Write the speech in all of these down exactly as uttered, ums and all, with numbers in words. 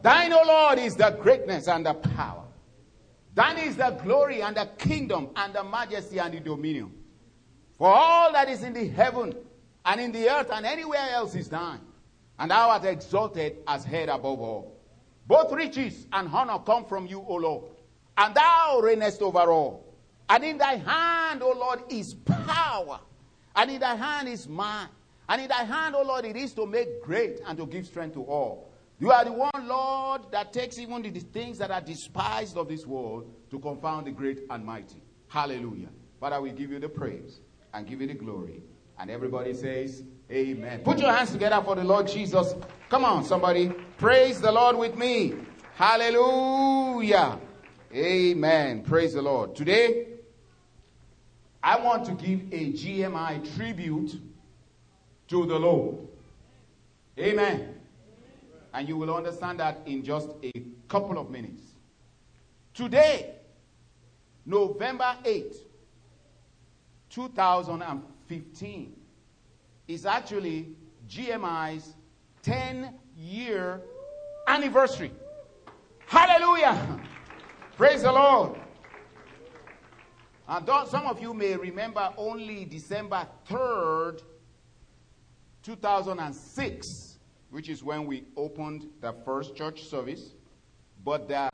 Thine, O Lord, is the greatness and the power. Thine is the glory and the kingdom and the majesty and the dominion. For all that is in the heaven and in the earth and anywhere else is thine. And thou art exalted as head above all. Both riches and honor come from you, O Lord. And thou reignest over all. And in thy hand, O Lord, is power. And in thy hand is might. And in thy hand, O Lord, it is to make great and to give strength to all. You are the one, Lord, that takes even the things that are despised of this world to confound the great and mighty. Hallelujah. Father, we give you the praise and give you the glory. And everybody says, amen. Put your hands together for the Lord Jesus. Come on, somebody. Praise the Lord with me. Hallelujah. Amen. Praise the Lord. Today, I want to give a G M I tribute to the Lord. Amen. And you will understand that in just a couple of minutes. Today, November eighth, two thousand fifteen, is actually G M I's ten-year anniversary. Hallelujah! Praise the Lord. And some of you may remember only December third, two thousand six, which is when we opened the first church service. But the,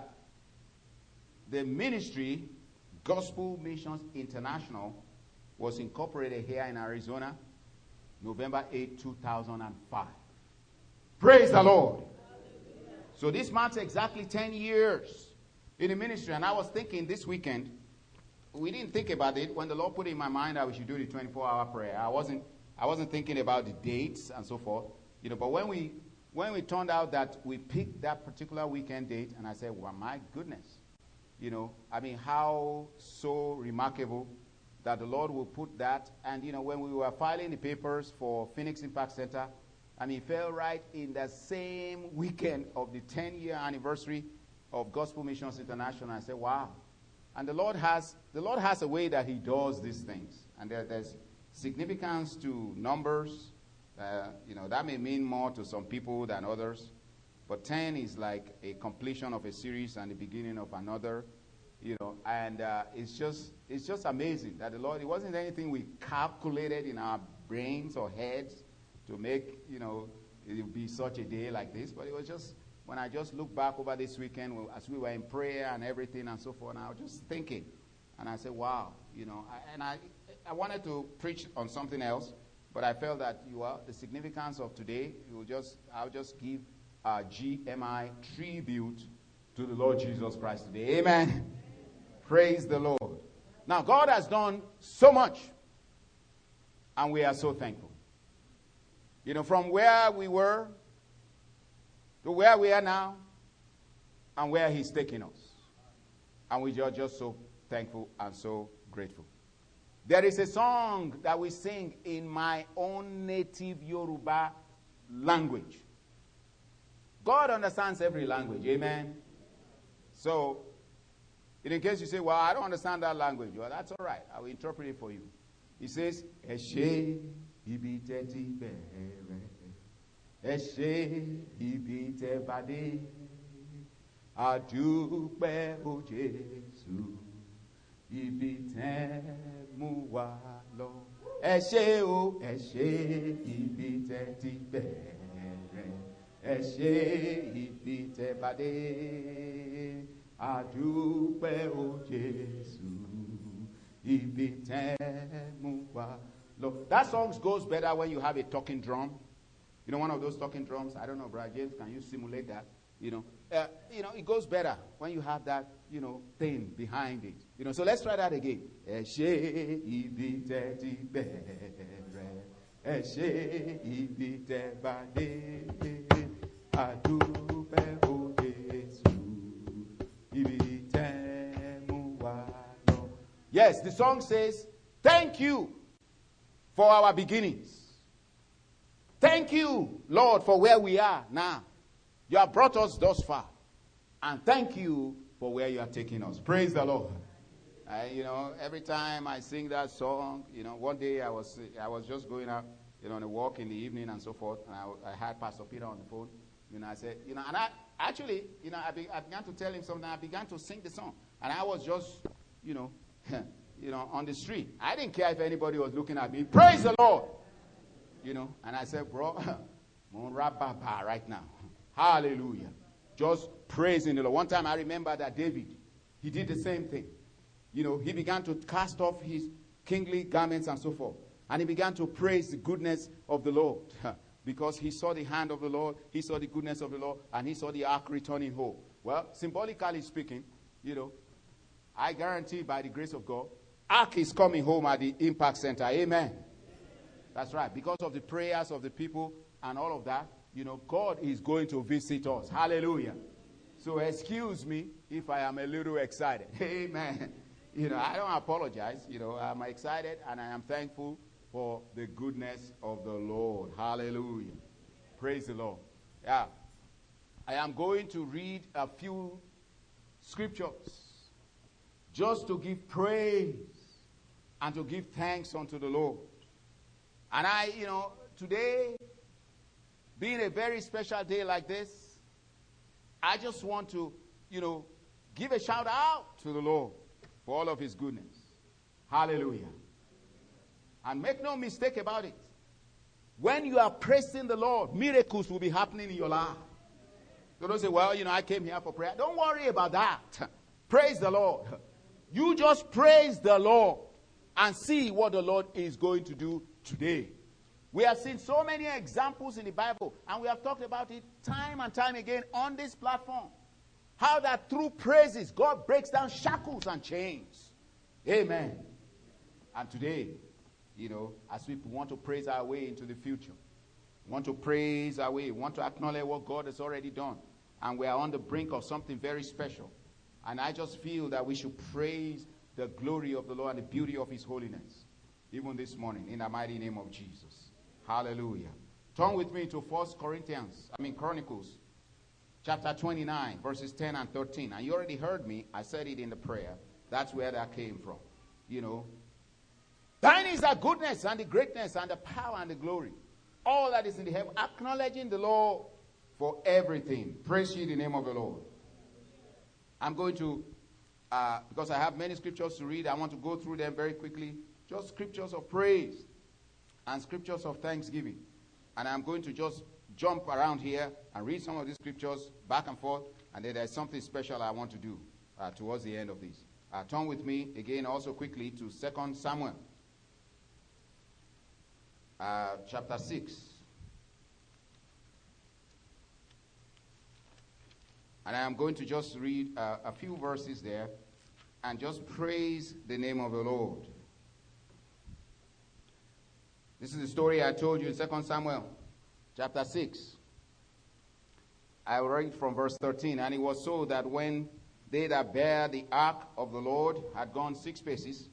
the ministry, Gospel Missions International, was incorporated here in Arizona, November eighth, two thousand five. Praise the Lord. So this marks exactly ten years in the ministry. And I was thinking this weekend, we didn't think about it. When the Lord put it in my mind that we should do the twenty-four hour prayer, I wasn't, I wasn't thinking about the dates and so forth. You know, but when we when we turned out that we picked that particular weekend date, and I said, well, my goodness, you know, I mean, how so remarkable that the Lord will put that. And, you know, when we were filing the papers for Phoenix Impact Center, I mean, it fell right in the same weekend of the ten-year anniversary of Gospel Missions International. I said, wow. And the Lord has the Lord has a way that he does these things. And there, there's significance to numbers. Uh, you know, that may mean more to some people than others. But ten is like a completion of a series and the beginning of another. You know, and uh, it's just it's just amazing that the Lord, it wasn't anything we calculated in our brains or heads to make, you know, it would be such a day like this. But it was just, when I just look back over this weekend, as we were in prayer and everything and so forth, and I was just thinking. And I said, wow, you know, I, and I, I wanted to preach on something else, but I felt that you are, the significance of today, you will just, I'll just give a G M I tribute to the Lord Jesus Christ today. Amen. Praise the Lord. Now, God has done so much, and we are so thankful. You know, from where we were to where we are now, and where he's taking us. And we are just so thankful and so grateful. There is a song that we sing in my own native Yoruba language. God understands every language, amen? So, in case you say, well, I don't understand that language, well, that's all right. I will interpret it for you. He says, Eshe ibite ti bere, Eshe ibite bade, Adupe o Jesu, ibite mu wa lo. Eshe o, Eshe ibite ti bere, Eshe ibite bade, Adupe o Jesu, ibite mu wa lo. That song goes better when you have a talking drum. You know, one of those talking drums. I don't know, Brother James, can you simulate that? You know, uh, you know, it goes better when you have that, you know, thing behind it. You know, so let's try that again. Eshe ibite ti bere, Eshe ibite bade, adupe o Jesu, ibite mu wa lo. Yes, the song says, thank you for our beginnings. Thank you, Lord, for where we are now. You have brought us thus far. And thank you for where you are taking us. Praise the Lord. I, you know, every time I sing that song, you know, one day I was I was just going out, you know, on a walk in the evening and so forth. And I, I had Pastor Peter on the phone. You know, I said, you know, and I actually, you know, I, be, I began to tell him something. I began to sing the song. And I was just, you know, you know, on the street. I didn't care if anybody was looking at me. Praise the Lord. You know, and I said, bro, I'm right now. Hallelujah. Just praising the Lord. One time I remember that David, he did the same thing. You know, he began to cast off his kingly garments and so forth. And he began to praise the goodness of the Lord. Because he saw the hand of the Lord, he saw the goodness of the Lord, and he saw the ark returning home. Well, symbolically speaking, you know, I guarantee by the grace of God, ark is coming home at the Impact Center. Amen. That's right. Because of the prayers of the people and all of that, you know, God is going to visit us. Hallelujah. So excuse me if I am a little excited. Amen. You know, I don't apologize. You know, I'm excited and I am thankful for the goodness of the Lord. Hallelujah. Praise the Lord. Yeah. I am going to read a few scriptures just to give praise and to give thanks unto the Lord. And I, you know, today, being a very special day like this, I just want to, you know, give a shout out to the Lord for all of his goodness. Hallelujah. And make no mistake about it. When you are praising the Lord, miracles will be happening in your life. So don't say, well, you know, I came here for prayer. Don't worry about that. Praise the Lord. You just praise the Lord and see what the Lord is going to do today. We have seen so many examples in the Bible, and we have talked about it time and time again on this platform. How that through praises, God breaks down shackles and chains. Amen. And today, you know, as we want to praise our way into the future, want to praise our way, want to acknowledge what God has already done, and we are on the brink of something very special. And I just feel that we should praise the glory of the Lord and the beauty of his holiness, even this morning, in the mighty name of Jesus. Hallelujah. Turn with me to First Corinthians, I mean Chronicles, chapter twenty-nine, verses ten and thirteen. And you already heard me. I said it in the prayer. That's where that came from. You know, thine is the goodness and the greatness and the power and the glory. All that is in the heaven, acknowledging the Lord for everything. Praise ye the name of the Lord. I'm going to, uh, because I have many scriptures to read, I want to go through them very quickly. Just scriptures of praise and scriptures of thanksgiving. And I'm going to just jump around here and read some of these scriptures back and forth. And then there's something special I want to do uh, towards the end of this. Uh, turn with me again also quickly to Second Samuel. Uh, chapter six. And I am going to just read uh, a few verses there and just praise the name of the Lord. This is the story I told you in Second Samuel chapter six. I will read from verse thirteen. And it was so that when they that bear the ark of the Lord had gone six paces,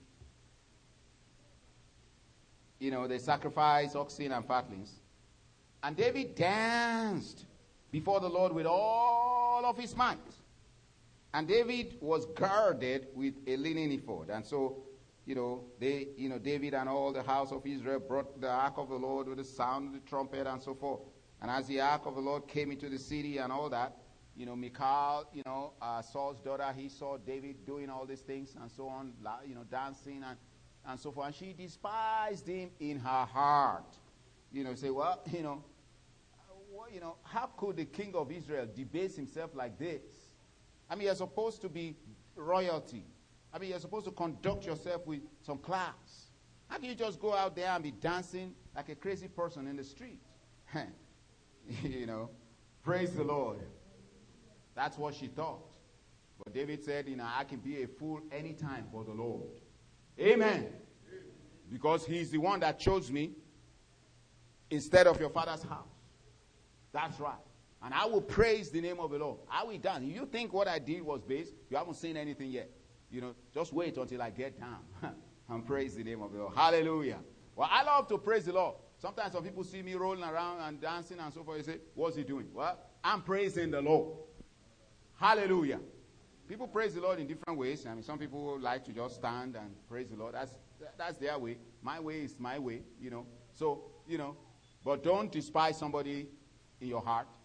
you know, they sacrificed oxen and fatlings. And David danced before the Lord with all of his might. And David was girded with a linen ephod. And so, you know, they, you know, David and all the house of Israel brought the ark of the Lord with the sound of the trumpet and so forth. And as the ark of the Lord came into the city and all that, you know, Michal, you know, uh, Saul's daughter, he saw David doing all these things and so on, you know, dancing and, and so forth. And she despised him in her heart. You know, say, well, you know, well, you know, how could the king of Israel debase himself like this? I mean, you're supposed to be royalty. I mean, you're supposed to conduct yourself with some class. How can you just go out there and be dancing like a crazy person in the street? You know, praise the Lord. That's what she thought. But David said, you know, I can be a fool anytime for the Lord. Amen. Because he's the one that chose me instead of your father's house. That's right. And I will praise the name of the Lord. I will dance. If you think what I did was base, you haven't seen anything yet. You know, just wait until I get down and praise the name of the Lord. Hallelujah. Well, I love to praise the Lord. Sometimes when people see me rolling around and dancing and so forth, they say, what's he doing? Well, I'm praising the Lord. Hallelujah. People praise the Lord in different ways. I mean, some people like to just stand and praise the Lord. That's, that's their way. My way is my way, you know. So, you know, but don't despise somebody in your heart.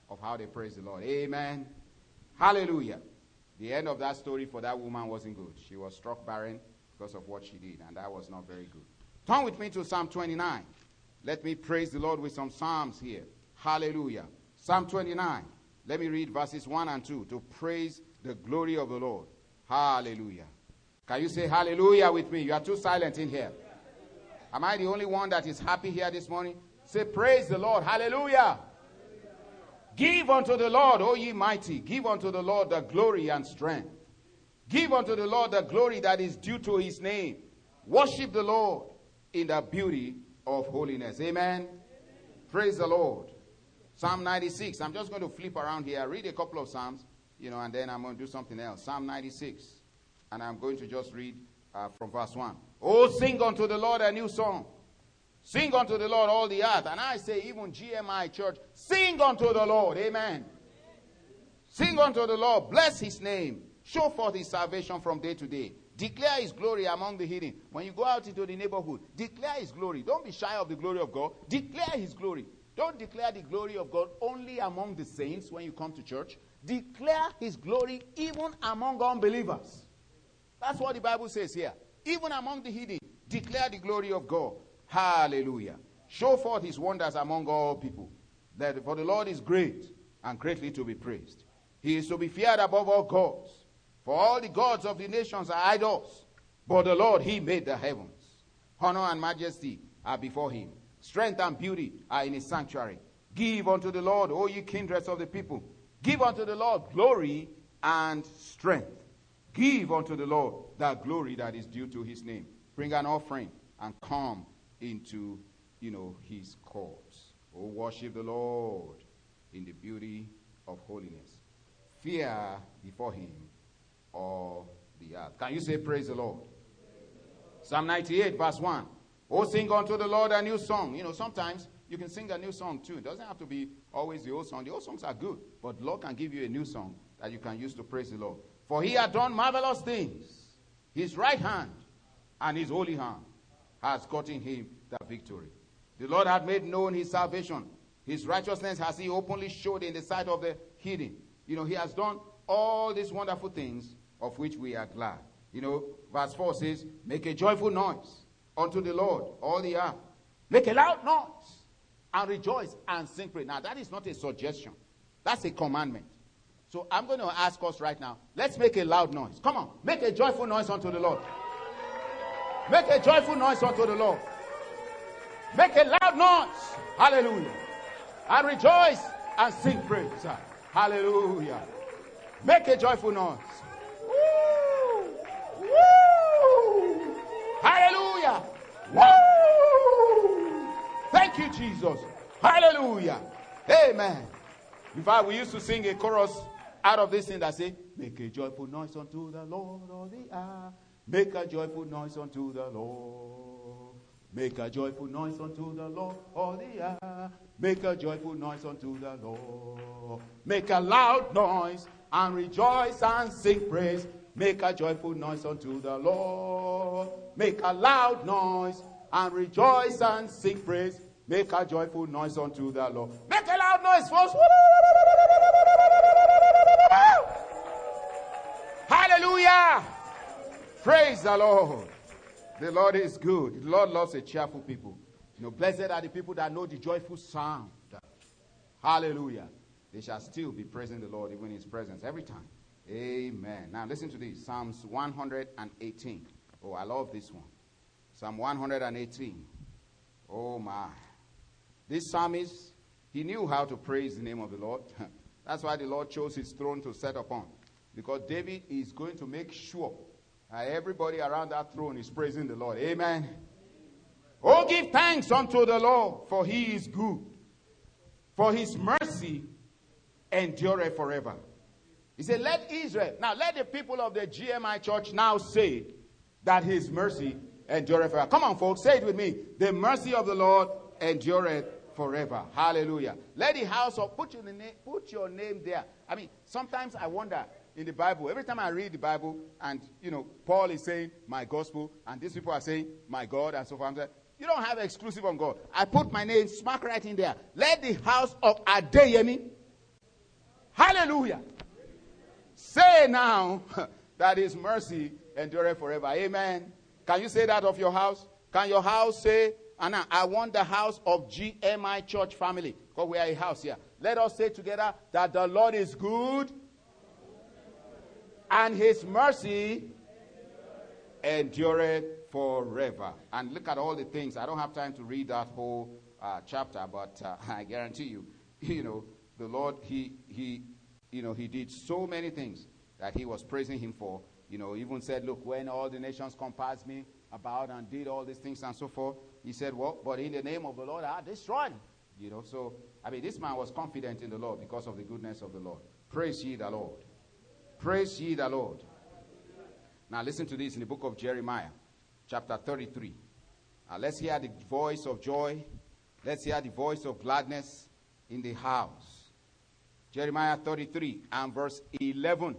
of how they praise the Lord. Amen. Hallelujah. The end of that story for that woman wasn't good. She was struck barren because of what she did, and that was not very good. Turn with me to Psalm twenty-nine. Let me praise the Lord with some psalms here. Hallelujah. Psalm twenty-nine. Let me read verses one and two to praise the glory of the Lord. Hallelujah. Can you say hallelujah with me? You are too silent in here. Am I the only one that is happy here this morning? Say praise the Lord. Hallelujah. Give unto the Lord, O ye mighty. Give unto the Lord the glory and strength. Give unto the Lord the glory that is due to his name. Worship the Lord in the beauty of holiness. Amen. Amen. Praise the Lord. Psalm ninety-six. I'm just going to flip around here. Read a couple of Psalms, you know, and then I'm going to do something else. Psalm ninety-six. And I'm going to just read uh, from verse one. Oh, sing unto the Lord a new song. Sing unto the Lord all the earth. And I say, even G M I Church, sing unto the Lord. Amen. Sing unto the Lord. Bless his name. Show forth his salvation from day to day. Declare his glory among the hidden. When you go out into the neighborhood, declare his glory. Don't be shy of the glory of God. Declare his glory. Don't declare the glory of God only among the saints when you come to church. Declare his glory even among unbelievers. That's what the Bible says here. Even among the hidden, declare the glory of God. Hallelujah. Show forth his wonders among all people. That for the Lord is great and greatly to be praised. He is to be feared above all gods. For all the gods of the nations are idols. But the Lord, he made the heavens. Honor and majesty are before him. Strength and beauty are in his sanctuary. Give unto the Lord, O ye kindreds of the people. Give unto the Lord glory and strength. Give unto the Lord that glory that is due to his name. Bring an offering and come into, you know, his courts. Oh, worship the Lord in the beauty of holiness. Fear before him all the earth. Can you say praise the Lord? Psalm ninety-eight verse one. Oh, sing unto the Lord a new song. You know, sometimes you can sing a new song too. It doesn't have to be always the old song. The old songs are good, but the Lord can give you a new song that you can use to praise the Lord. For he hath done marvelous things. His right hand and his holy hand has gotten him the victory. The Lord hath made known his salvation. His righteousness has he openly showed in the sight of the hidden. You know, he has done all these wonderful things of which we are glad. You know, verse four says, make a joyful noise unto the Lord, all the earth. Make a loud noise and rejoice and sing praise. Now, that is not a suggestion. That's a commandment. So I'm going to ask us right now, let's make a loud noise. Come on, make a joyful noise unto the Lord. Make a joyful noise unto the Lord. Make a loud noise. Hallelujah. And rejoice and sing praise. Hallelujah. Make a joyful noise. Woo! Woo! Hallelujah. Woo! Thank you, Jesus. Hallelujah. Amen. In fact, we used to sing a chorus out of this thing that say, make a joyful noise unto the Lord all the earth. Make a joyful noise unto the Lord. Make a joyful noise unto the Lord all the earth. Make a joyful noise unto the Lord. Make a loud noise and rejoice and sing praise. Make a joyful noise unto the Lord. Make a loud noise and rejoice and sing praise. Make a joyful noise unto the Lord. Make a loud noise, folks. Hallelujah. Praise the Lord. The Lord is good. The Lord loves a cheerful people. You know, blessed are the people that know the joyful sound. Hallelujah. They shall still be praising the Lord even in his presence every time. Amen. Now listen to this. Psalms one hundred eighteen. Oh, I love this one. Psalm one hundred eighteen. Oh my. This psalmist, he knew how to praise the name of the Lord. That's why the Lord chose his throne to set upon. Because David is going to make sure that everybody around that throne is praising the Lord. Amen. Oh, give thanks unto the Lord, for he is good. For his mercy endureth forever. He said, let Israel, now let the people of the G M I church now say that his mercy endureth forever. Come on, folks, say it with me. The mercy of the Lord endureth forever. Hallelujah. Let the house of, put your name, put your name there. I mean, sometimes I wonder in the Bible, every time I read the Bible and, you know, Paul is saying my gospel and these people are saying my God and so forth. I'm saying, you don't have exclusive on God. I put my name smack right in there. Let the house of Adeyemi Hallelujah. Say now that his mercy endureth forever. Amen. Can you say that of your house? Can your house say, Anna, I want the house of G M I Church family, because we are a house here. Let us say together that the Lord is good and his mercy endureth forever. And look at all the things. I don't have time to read that whole uh, chapter, but uh, I guarantee you, you know, the Lord, he, he, you know, he did so many things that he was praising him for. You know, even said, look, when all the nations compassed me about and did all these things and so forth, he said, well, but in the name of the Lord, I destroyed him. You know, so, I mean, this man was confident in the Lord because of the goodness of the Lord. Praise ye the Lord. Praise ye the Lord. Now, listen to this in the book of Jeremiah, chapter thirty-three. Now, let's hear the voice of joy. Let's hear the voice of gladness in the house. Jeremiah thirty-three and verse eleven.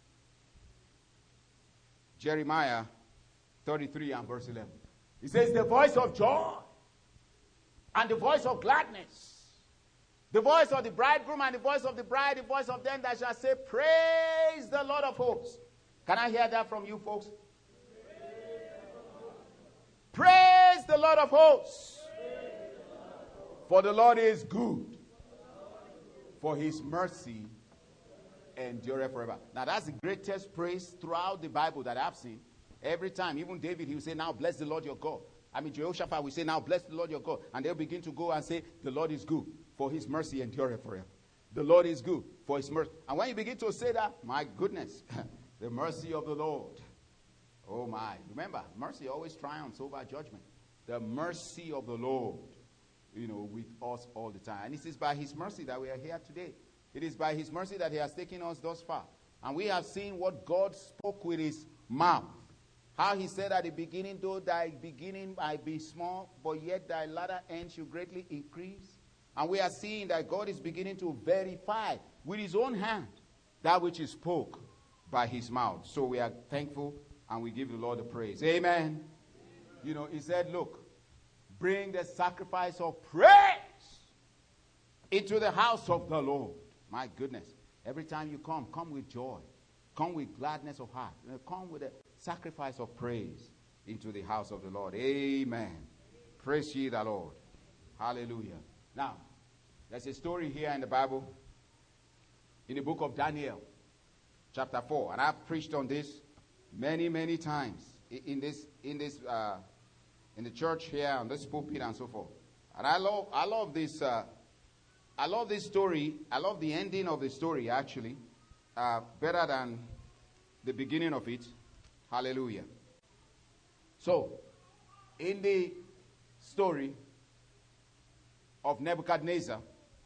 Jeremiah thirty-three and verse eleven. It says, the voice of joy and the voice of gladness, the voice of the bridegroom and the voice of the bride, the voice of them that shall say, praise the Lord of hosts. Can I hear that from you folks? Praise the Lord of hosts. For the Lord is good, for his mercy endureth forever. Now that's the greatest praise throughout the Bible that I've seen. Every time, even David, he will say, now bless the Lord your God. I mean, Jehoshaphat will say, now bless the Lord your God. And they'll begin to go and say, the Lord is good, for his mercy endureth forever. The Lord is good, for his mercy. And when you begin to say that, my goodness, the mercy of the Lord. Oh my. Remember, mercy always triumphs over judgment. The mercy of the Lord, you know, with us all the time. And it is by his mercy that we are here today. It is by his mercy that he has taken us thus far. And we have seen what God spoke with his mouth. How he said at the beginning, though thy beginning might be small, but yet thy latter end shall greatly increase. And we are seeing that God is beginning to verify with his own hand that which he spoke by his mouth. So we are thankful and we give the Lord the praise. Amen. Amen. You know, he said, look, bring the sacrifice of praise into the house of the Lord. My goodness. Every time you come, come with joy. Come with gladness of heart. Come with a sacrifice of praise into the house of the Lord. Amen. Praise ye the Lord. Hallelujah. Now, there's a story here in the Bible, in the book of Daniel, chapter four. And I've preached on this many, many times in this, in this, uh, in the church here, on this pulpit and so forth. And I love, I love this, uh, I love this story. I love the ending of the story, actually, uh, better than the beginning of it. Hallelujah. So, in the story of Nebuchadnezzar,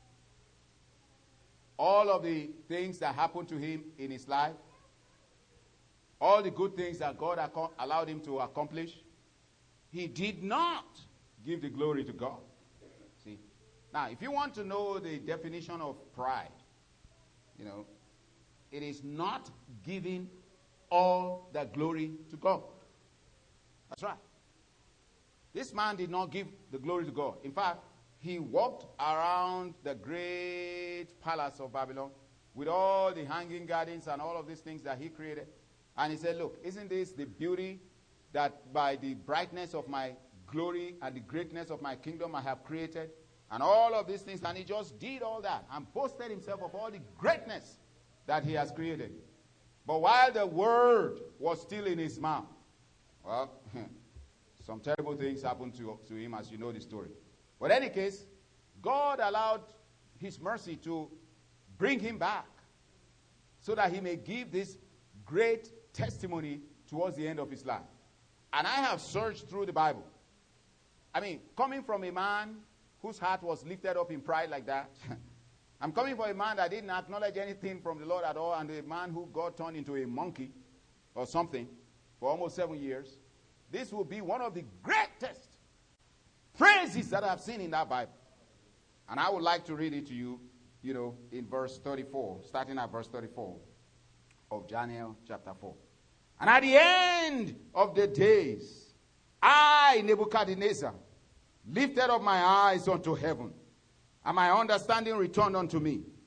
all of the things that happened to him in his life, all the good things that God ac- allowed him to accomplish, he did not give the glory to God. See? Now, if you want to know the definition of pride, you know, it is not giving all the glory to God. That's right. This man did not give the glory to God. In fact, he walked around the great palace of Babylon with all the hanging gardens and all of these things that he created. And he said, look, isn't this the beauty that by the brightness of my glory and the greatness of my kingdom I have created? And all of these things. And he just did all that and boasted himself of all the greatness that he has created. But while the word was still in his mouth, well, some terrible things happened to, to him, as you know the story. But in any case, God allowed his mercy to bring him back so that he may give this great testimony towards the end of his life. And I have searched through the Bible. I mean, coming from a man whose heart was lifted up in pride like that, I'm coming from a man that didn't acknowledge anything from the Lord at all, and a man who God turned into a monkey or something for almost seven years. This will be one of the greatest praises that I've seen in that Bible. And I would like to read it to you, you know, in verse thirty-four, starting at verse thirty-four of Daniel chapter four. And at the end of the days, I, Nebuchadnezzar, lifted up my eyes unto heaven, and my understanding returned unto me.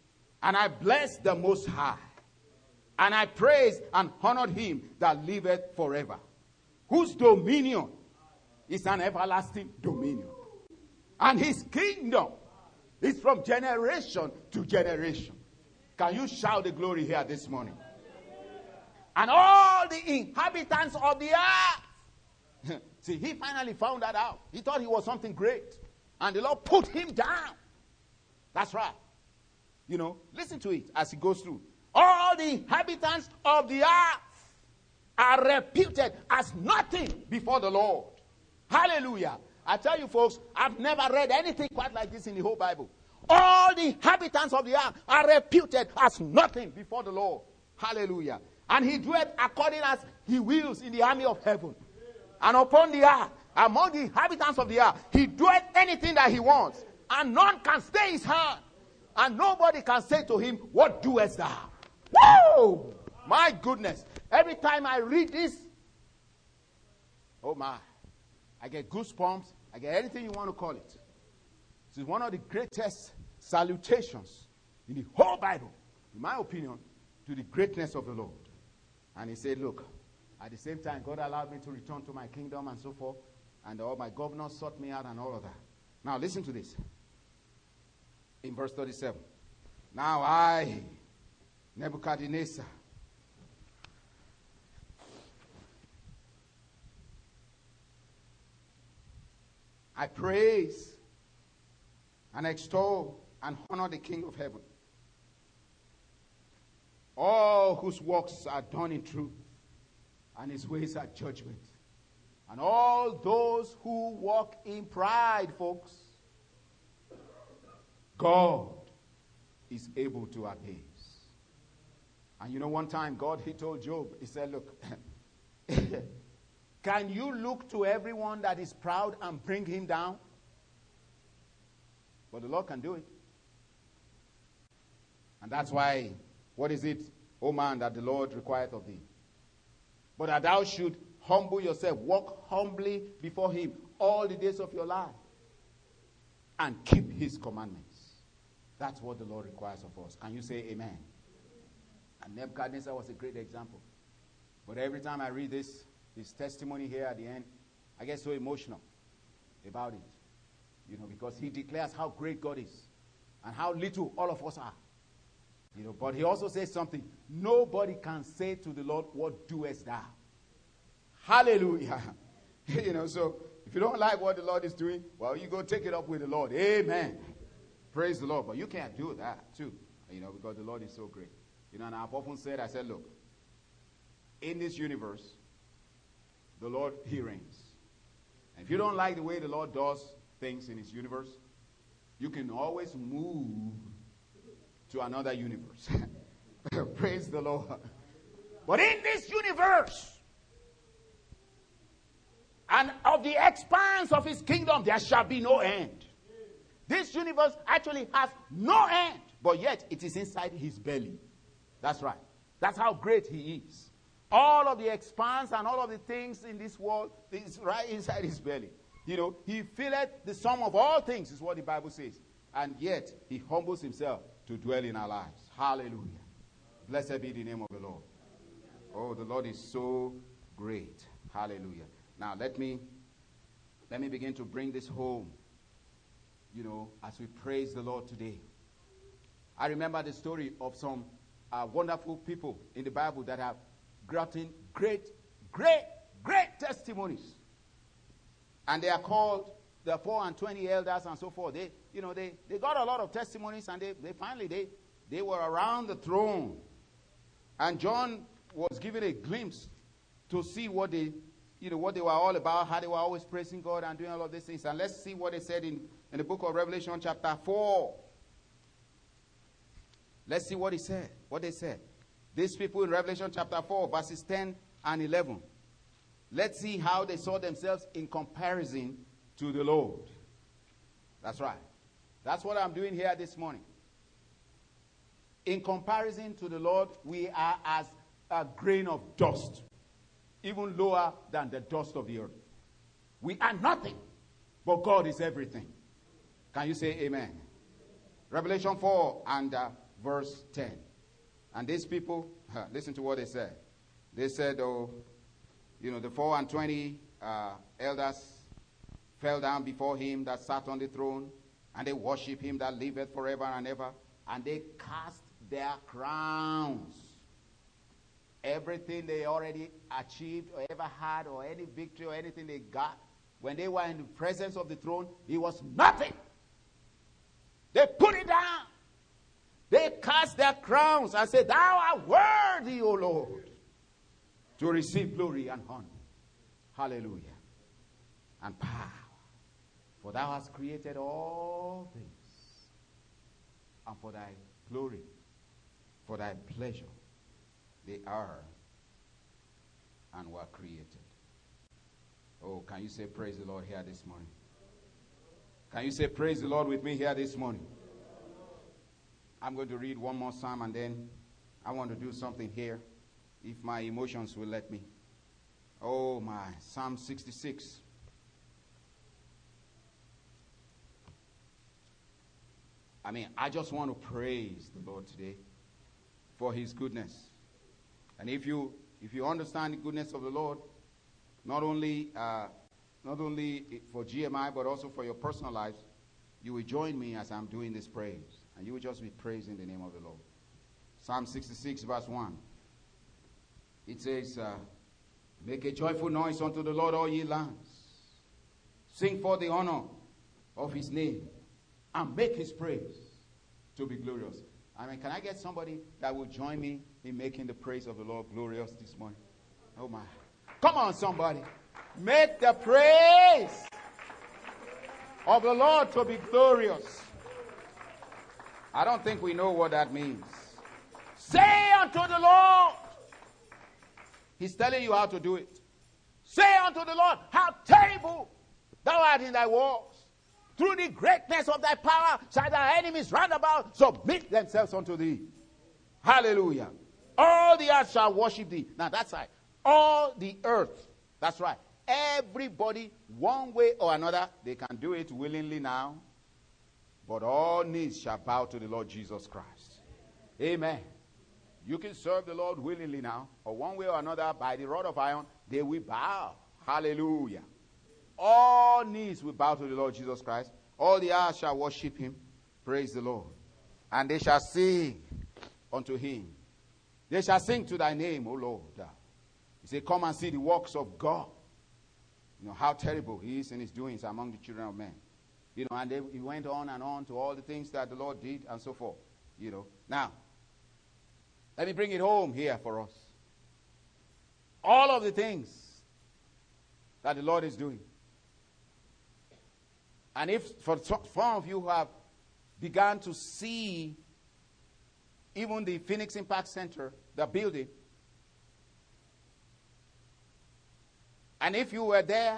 And I bless the Most High. And I praise and honored him that liveth forever, whose dominion is an everlasting dominion. And his kingdom is from generation to generation. Can you shout the glory here this morning? And all the inhabitants of the earth. See, he finally found that out. He thought he was something great. And the Lord put him down. That's right. You know, listen to it as he goes through. All the inhabitants of the earth are reputed as nothing before the Lord. Hallelujah. I tell you folks, I've never read anything quite like this in the whole Bible. All the inhabitants of the earth are reputed as nothing before the Lord. Hallelujah. And he doeth according as he wills in the army of heaven. And upon the earth, among the inhabitants of the earth, he doeth anything that he wants. And none can stay his hand. And nobody can say to him, what doest thou? Whoa! My goodness. Every time I read this, oh my, I get goosebumps. I get anything you want to call it. This is one of the greatest salutations in the whole Bible, in my opinion, to the greatness of the Lord. And he said, look, at the same time, God allowed me to return to my kingdom and so forth. And all my governors sought me out and all of that. Now listen to this. In verse thirty-seven. Now I, Nebuchadnezzar, I praise and extol and honor the King of heaven, all whose works are done in truth, and his ways are judgment. And all those who walk in pride, folks, God is able to abase. And you know, one time God, he told Job, he said, look, can you look to everyone that is proud and bring him down? But the Lord can do it. And that's why, what is it, O man, that the Lord requireth of thee? But that thou should humble yourself, walk humbly before him all the days of your life, and keep his commandments. That's what the Lord requires of us. Can you say amen? And Nebuchadnezzar was a great example. But every time I read this, his testimony here at the end, I get so emotional about it. You know, because he declares how great God is and how little all of us are. You know, but he also says something. Nobody can say to the Lord, what doest thou? Hallelujah. You know, so if you don't like what the Lord is doing, well, you go take it up with the Lord. Amen. Praise the Lord. But you can't do that too, you know, because the Lord is so great. You know, and I've often said, I said, look, in this universe, the Lord, he reigns. And if you don't like the way the Lord does things in his universe, you can always move to another universe. Praise the Lord. But in this universe, and of the expanse of his kingdom, there shall be no end. This universe actually has no end, but yet it is inside his belly. That's right. That's how great he is. All of the expanse and all of the things in this world is right inside his belly. You know, he filleth the sum of all things, is what the Bible says. And yet, he humbles himself to dwell in our lives. Hallelujah. Blessed be the name of the Lord. Oh, the Lord is so great. Hallelujah. Now, let me, let me begin to bring this home, you know, as we praise the Lord today. I remember the story of some uh, wonderful people in the Bible that have gotten great, great, great testimonies. And they are called the four and twenty elders and so forth. They, you know, they, they got a lot of testimonies, and they, they finally, they, they were around the throne. And John was given a glimpse to see what they, you know, what they were all about, how they were always praising God and doing all of these things. And let's see what they said in, in the book of Revelation chapter four. Let's see what he said, what they said. These people in Revelation chapter four, verses ten and eleven. Let's see how they saw themselves in comparison to the Lord. That's right. That's what I'm doing here this morning. In comparison to the Lord, we are as a grain of dust, even lower than the dust of the earth. We are nothing, but God is everything. Can you say amen? Revelation four and uh, verse ten. And these people, listen to what they said. They said, oh, you know, the four and twenty uh, elders fell down before him that sat on the throne, and they worship him that liveth forever and ever, and they cast their crowns. Everything they already achieved or ever had, or any victory or anything they got, when they were in the presence of the throne, it was nothing. They put it down. They cast their crowns and said, thou art worthy, O Lord, to receive glory and honor. Hallelujah. And power. For thou hast created all things, and for thy glory, for thy pleasure, they are and were created. Oh, can you say praise the Lord here this morning? Can you say praise the Lord with me here this morning? I'm going to read one more psalm, and then I want to do something here, if my emotions will let me. Oh my, Psalm sixty-six. I mean, I just want to praise the Lord today for his goodness. And if you if you understand the goodness of the Lord, not only uh, not only for G M I, but also for your personal lives, you will join me as I'm doing this praise. And you will just be praising the name of the Lord. Psalm sixty-six, verse one. It says, uh, make a joyful noise unto the Lord, all ye lands. Sing for the honor of his name, and make his praise to be glorious. I mean, can I get somebody that will join me in making the praise of the Lord glorious this morning? Oh my. Come on, somebody. Make the praise of the Lord to be glorious. I don't think we know what that means. Say unto the Lord. He's telling you how to do it. Say unto the Lord, how terrible thou art in thy walls. Through the greatness of thy power shall thy enemies round about submit themselves unto thee. Hallelujah. All the earth shall worship thee. Now that's right. All the earth. That's right. Everybody, one way or another, they can do it willingly now. But all knees shall bow to the Lord Jesus Christ. Amen. You can serve the Lord willingly now, or one way or another, by the rod of iron, they will bow. Hallelujah. All knees will bow to the Lord Jesus Christ. All the earth shall worship him. Praise the Lord. And they shall sing unto him. They shall sing to thy name, O Lord. He said, come and see the works of God. You know, how terrible he is in his doings among the children of men. You know, and they, he went on and on to all the things that the Lord did and so forth. You know. Now, let me bring it home here for us. All of the things that the Lord is doing. And if for some of you who have begun to see even the Phoenix Impact Center, the building, and if you were there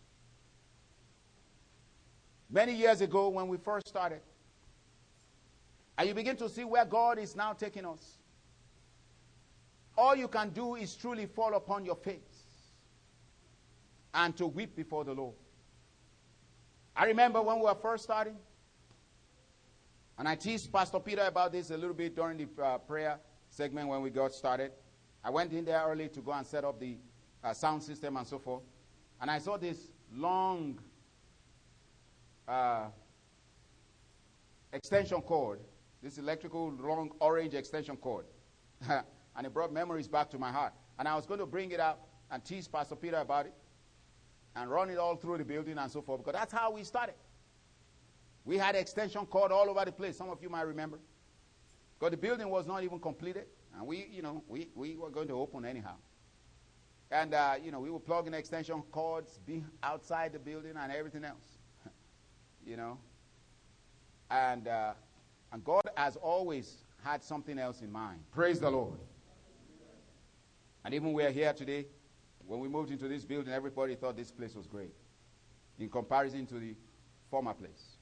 many years ago when we first started, and you begin to see where God is now taking us, all you can do is truly fall upon your face and to weep before the Lord. I remember when we were first starting, and I teased Pastor Peter about this a little bit during the uh, prayer segment when we got started. I went in there early to go and set up the uh, sound system and so forth. And I saw this long uh, extension cord, this electrical long orange extension cord. And it brought memories back to my heart. And I was going to bring it out and tease Pastor Peter about it and run it all through the building and so forth, because that's how we started. We had extension cord all over the place. Some of you might remember. Because the building was not even completed. And we, you know, we, we were going to open anyhow. And, uh, you know, we were plugging extension cords be outside the building and everything else. You know. And, uh, and God has always had something else in mind. Praise the Lord. And even we're here today, when we moved into this building, everybody thought this place was great in comparison to the former place.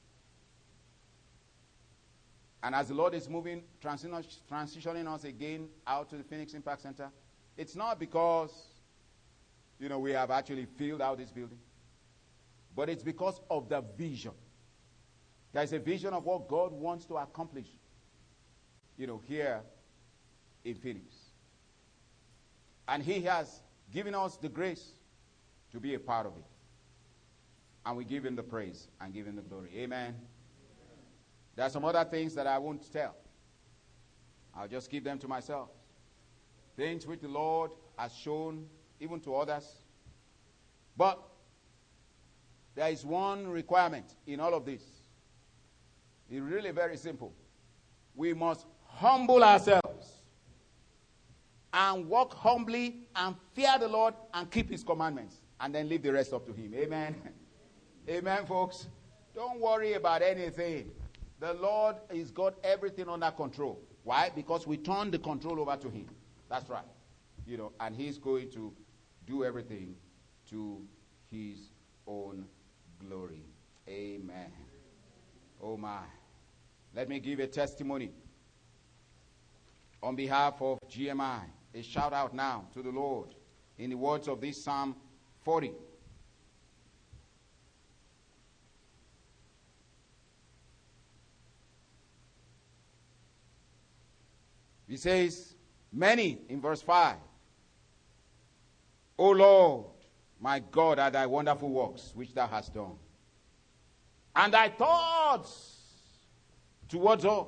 And as the Lord is moving, transitioning us again out to the Phoenix Impact Center, it's not because, you know, we have actually filled out this building, but it's because of the vision. There's a vision of what God wants to accomplish you know, here in Phoenix. And he has given us the grace to be a part of it. And we give him the praise and give him the glory. Amen. There are some other things that I won't tell. I'll just keep them to myself. Things which the Lord has shown even to others. But there is one requirement in all of this. It's really very simple. We must humble ourselves and walk humbly and fear the Lord and keep his commandments, and then leave the rest up to him. Amen. Amen, folks. Don't worry about anything. The Lord has got everything under control. Why? Because we turn the control over to him. That's right. You know, and he's going to do everything to his own glory. Amen. Oh my. Let me give a testimony on behalf of G M I. A shout out now to the Lord in the words of this Psalm forty. He says, many, in verse five, O Lord, my God, are thy wonderful works which thou hast done. And thy thoughts towards us,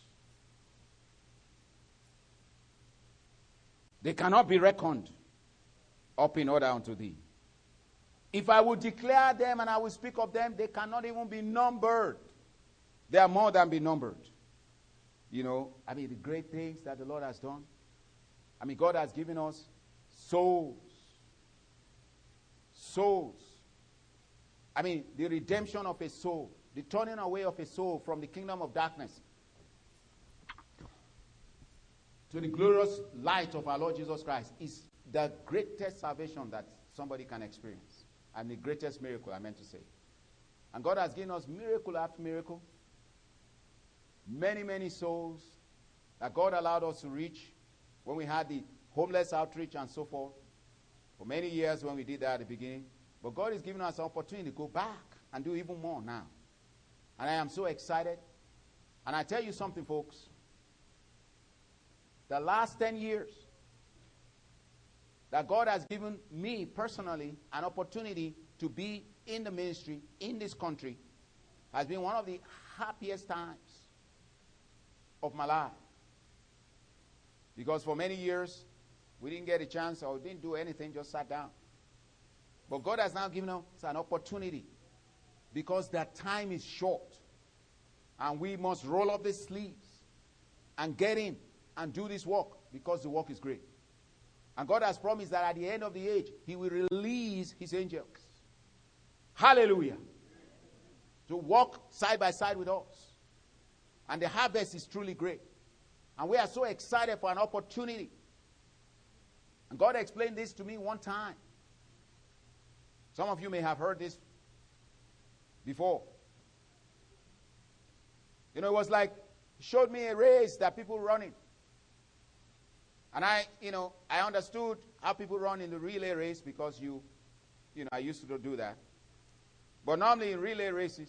they cannot be reckoned up in order unto thee. If I would declare them and I will speak of them, they cannot even be numbered. They are more than be numbered. You know, I mean, the great things that the Lord has done. I mean, God has given us souls. Souls. I mean, the redemption of a soul. The turning away of a soul from the kingdom of darkness to the glorious light of our Lord Jesus Christ is the greatest salvation that somebody can experience. And the greatest miracle, I meant to say. And God has given us miracle after miracle. Many, many souls that God allowed us to reach when we had the homeless outreach and so forth. For many years when we did that at the beginning. But God is giving us an opportunity to go back and do even more now. And I am so excited. And I tell you something, folks. The last ten years that God has given me personally an opportunity to be in the ministry in this country has been one of the happiest times of my life. Because for many years, we didn't get a chance or didn't do anything, just sat down. But God has now given us an opportunity because that time is short. And we must roll up the sleeves and get in and do this work because the work is great. And God has promised that at the end of the age, he will release his angels. Hallelujah. To walk side by side with us. And the harvest is truly great. And we are so excited for an opportunity. And God explained this to me one time. Some of you may have heard this before. You know, it was like, he showed me a race that people running. And I, you know, I understood how people run in the relay race because you, you know, I used to do that. But normally in relay races,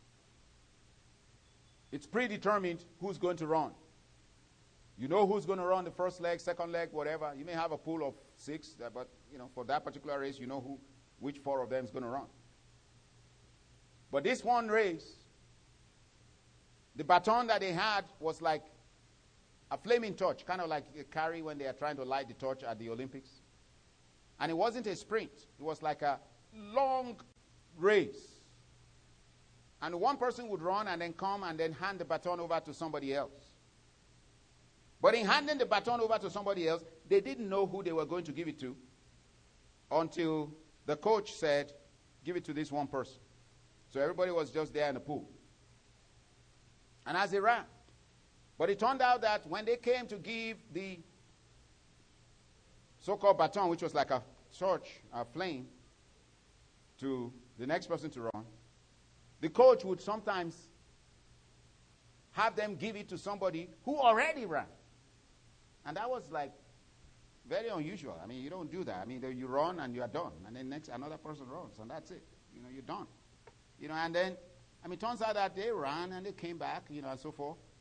it's predetermined who's going to run. You know who's going to run the first leg, second leg, whatever. You may have a pool of six, but, you know, for that particular race, you know who, which four of them is going to run. But this one race, the baton that they had was like a flaming torch, kind of like a carry when they are trying to light the torch at the Olympics. And it wasn't a sprint. It was like a long race. And one person would run and then come and then hand the baton over to somebody else. But in handing the baton over to somebody else, they didn't know who they were going to give it to until the coach said, give it to this one person. So everybody was just there in the pool. And as they ran, but it turned out that when they came to give the so-called baton, which was like a torch, a flame, to the next person to run, the coach would sometimes have them give it to somebody who already ran. And that was like very unusual. I mean, you don't do that. I mean, you run and you are done. And then next, another person runs, and that's it. You know, you're done. You know, and then, I mean, it turns out that they ran and they came back, you know, and so forth.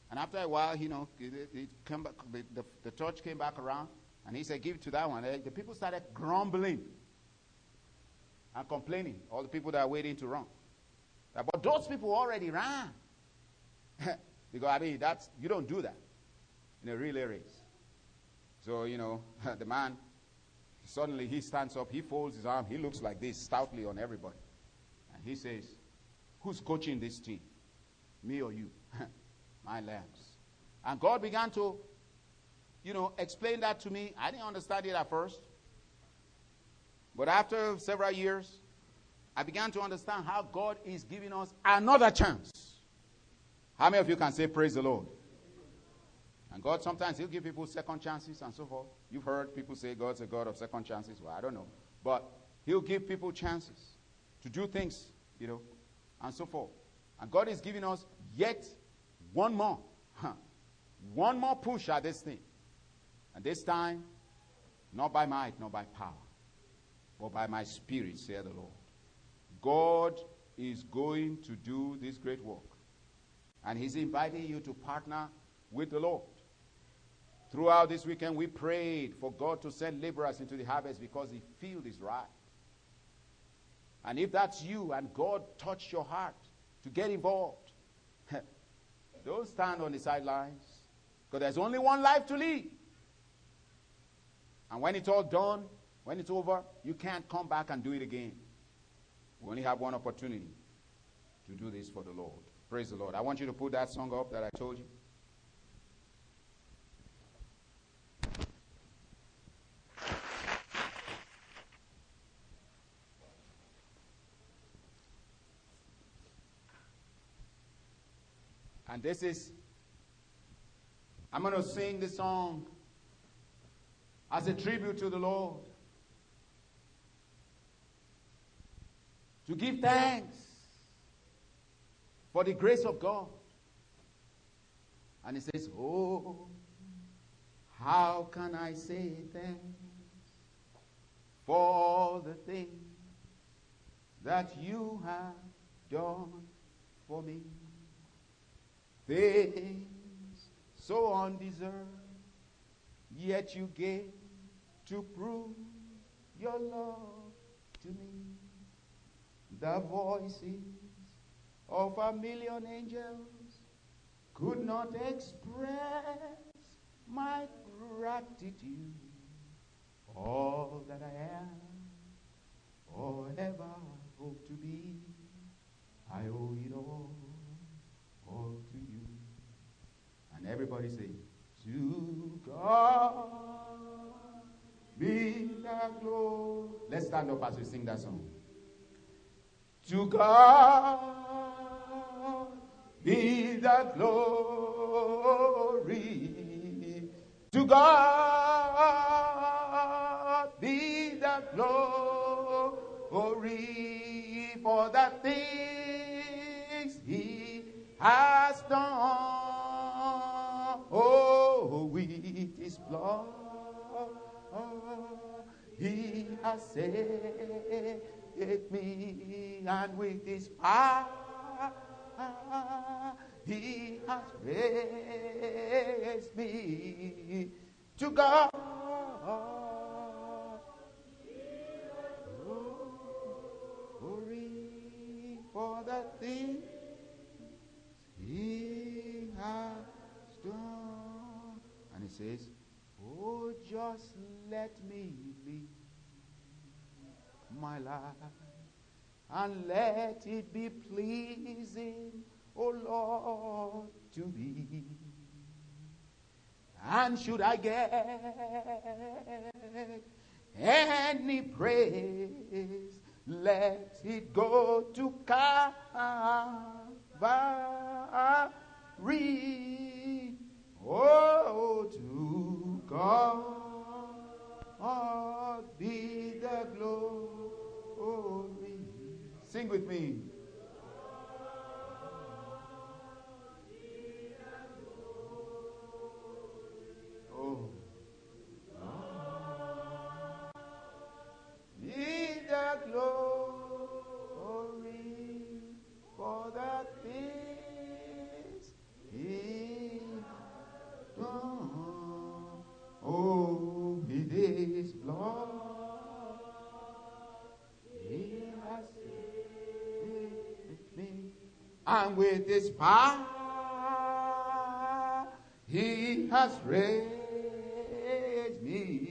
And after a while, you know, it, it came back, the, the, the torch came back around, and he said, give it to that one. And the people started grumbling and complaining, all the people that are waiting to run. But those people already ran. Because, I mean, that's, you don't do that in a relay race. So, you know, the man, suddenly he stands up, he folds his arm, he looks like this stoutly on everybody. And he says, who's coaching this team? Me or you? My lambs. And God began to, you know, explain that to me. I didn't understand it at first. But after several years, I began to understand how God is giving us another chance. How many of you can say praise the Lord? And God, sometimes he'll give people second chances and so forth. You've heard people say God's a God of second chances. Well, I don't know. But he'll give people chances to do things, you know, and so forth. And God is giving us yet one more. Huh, one more push at this thing. And this time, not by might, not by power, but by my spirit, saith the Lord. God is going to do this great work. And he's inviting you to partner with the Lord. Throughout this weekend, we prayed for God to send laborers into the harvest because the field is ripe. And if that's you and God touched your heart to get involved, don't stand on the sidelines, because there's only one life to live. And when it's all done, when it's over, you can't come back and do it again. We only have one opportunity to do this for the Lord. Praise the Lord. I want you to put that song up that I told you. And this is, I'm going to sing this song as a tribute to the Lord. To give thanks for the grace of God. And it says, oh, how can I say thanks for all the things that you have done for me? Things so undeserved, yet you gave to prove your love to me. The voices of a million angels could not express my gratitude. All that I am or ever hope to be, I owe it all, all to you. And everybody say, to God be the glory. Let's stand up as we sing that song. To God be the glory. To God be the glory for the things he has done. Oh, with his blood he has saved me, and with his power he has raised me. To God glory for the things he has done. And he says, oh, just let me live my life, and let it be pleasing, O Lord, to thee. And should I get any praise, let it go to Calvary. Oh, to God be the glory. Sing with me. Oh, be the glory for the things he And with his power, he has raised me.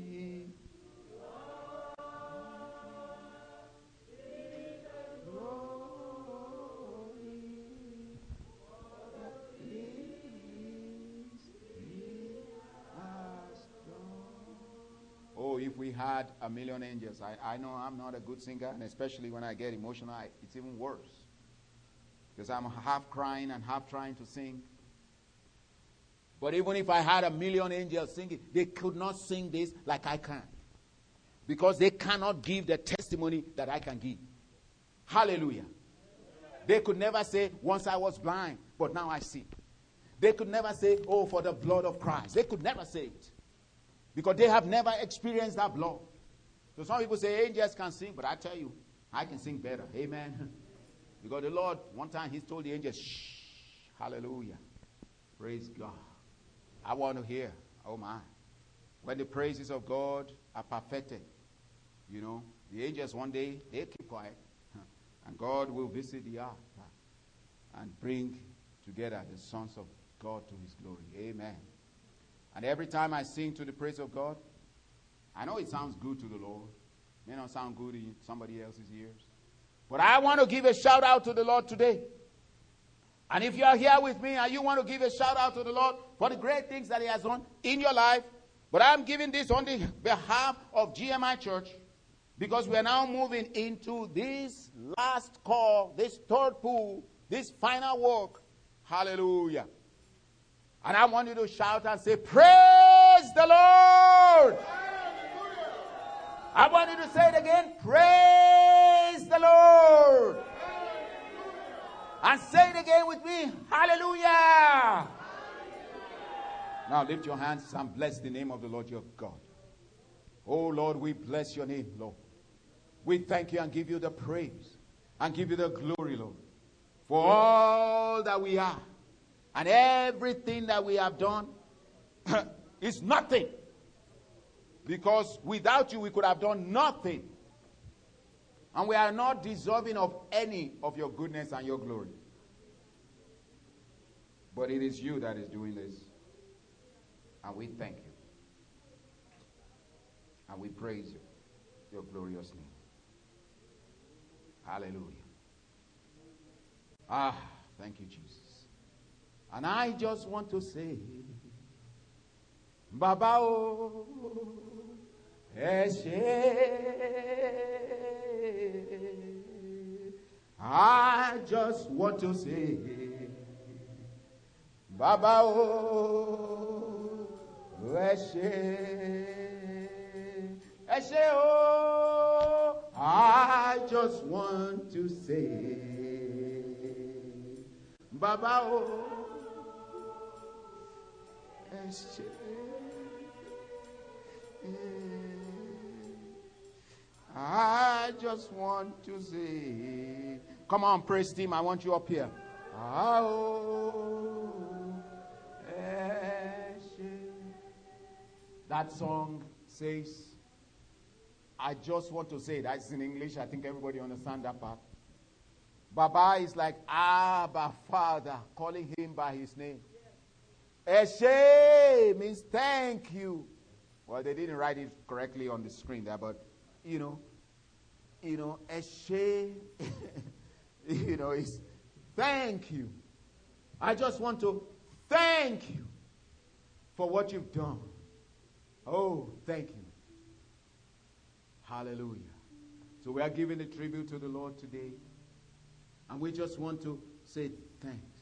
Oh, if we had a million angels. I, I know I'm not a good singer, and especially when I get emotional, I, it's even worse. Because I'm half crying and half trying to sing. But even if I had a million angels singing, they could not sing this like I can. Because they cannot give the testimony that I can give. Hallelujah. They could never say, once I was blind, but now I see. They could never say, oh, for the blood of Christ. They could never say it. Because they have never experienced that blood. So some people say angels can sing, but I tell you, I can sing better. Amen. Because the Lord, one time he told the angels, shh, hallelujah. Praise God. I want to hear. Oh my. When the praises of God are perfected, you know, the angels one day, they keep quiet. And God will visit the earth and bring together the sons of God to his glory. Amen. And every time I sing to the praise of God, I know it sounds good to the Lord. It may not sound good in somebody else's ears. But I want to give a shout out to the Lord today. And if you are here with me and you want to give a shout out to the Lord for the great things that he has done in your life, but I'm giving this on the behalf of G M I Church, because we are now moving into this last call, this third pool, this final work. Hallelujah. And I want you to shout and say, praise the Lord. I want you to say it again, praise the Lord. And say it again with me, hallelujah. Now lift your hands and bless the name of the Lord your God. Oh Lord, we bless your name, Lord. We thank you and give you the praise and give you the glory, Lord, for all that we are. And everything that we have done is nothing. Because without you, we could have done nothing. And we are not deserving of any of your goodness and your glory. But it is you that is doing this. And we thank you. And we praise you, your glorious name. Hallelujah. Ah, thank you, Jesus. And I just want to say, Baba o Eshe. I just want to say, Baba o Eshe. Eshe o. I just want to say, Baba o. I just want to say, come on, praise team, I want you up here. That song says, I just want to say, that's in English, I think everybody understands that part. Baba is like Abba, Father, calling him by his name. Eshe means thank you. Well, they didn't write it correctly on the screen there, but you know, you know, Eshe, you know, is thank you. I just want to thank you for what you've done. Oh, thank you. Hallelujah. So we are giving a tribute to the Lord today, and we just want to say thanks.